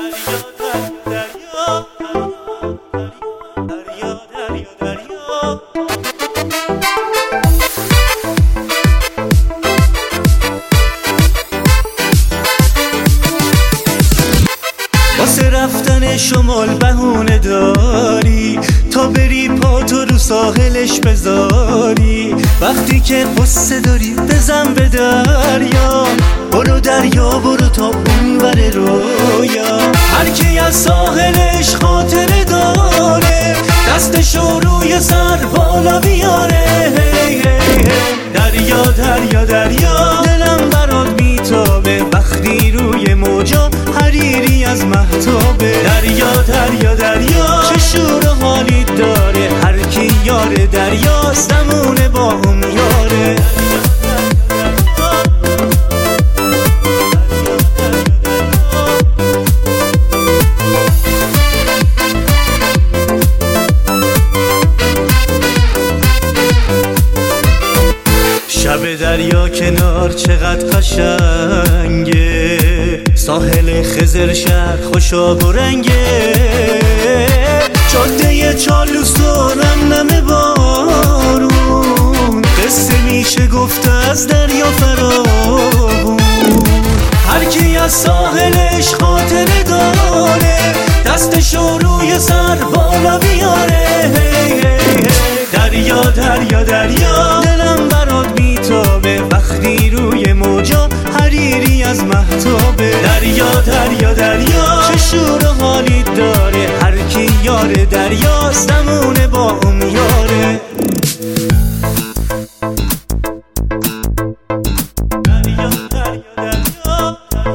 واسه رفتن شمال بهونه داری تا بری پاتو رو ساحلش بذاری. وقتی که قصه داری بزن به دریا، برو دریا برو تا اونور رویا. هر کی از ساحلش خاطره داره دستشو روی سر بالا بیاره. دریا دریا دریا دلم برات میتابه وقتی روی موجا حریری از مهتابه. دریا دریا دریا چه شور و حالی داره، هر کی یار دریاست نمونه با هم یاره. شب دریا کنار چقدر قشنگه، ساحل خضر شهر خوشاب و رنگه. جاده چالوس و نمنم بارون، قصه میشه گفت از دریا فراوون. هر کی از ساحلش خاطره داره دستشو روی سر بالا بیاره. دریا دریا دریا دلم برات میتابه وقتی روی موجا حریری از مهتابه. دریا دریا دریا چه شور و حالی داره، هر کی یار دریاست نمونه با اون یاره. دریا دریا دریا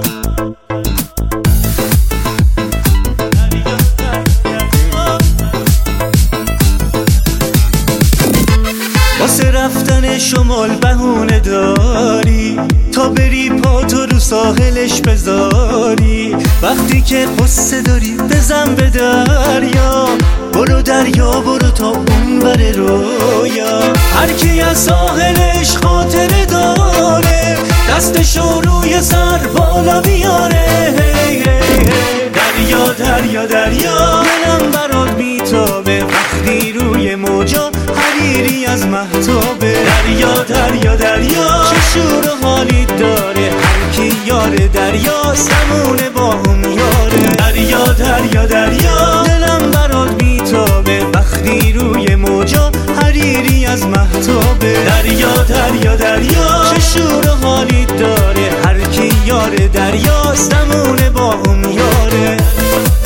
واسه رفتن شمال بهونه داری تا بری پاتو رو ساحلش بذاری. وقتی که قصه داری بزن به دریا، برو دریا برو تا اونور رویا. هر کی از ساحلش خاطره داره دستشو روی سر بالا بیاره. دریا دریا دریا دلم برات میتابه وقتی روی موجا حریری از مهتابه. دریا دریا دریا چه شور و حالی داره، هر کی یار دریاست نمونه با هم یاره. دریا دریا دریا دلم برات میتابه وقتی روی موجا حریری از مهتابه. دریا دریا دریا چه شور و حالی داره، هر کی یار دریاست نمونه با هم یاره.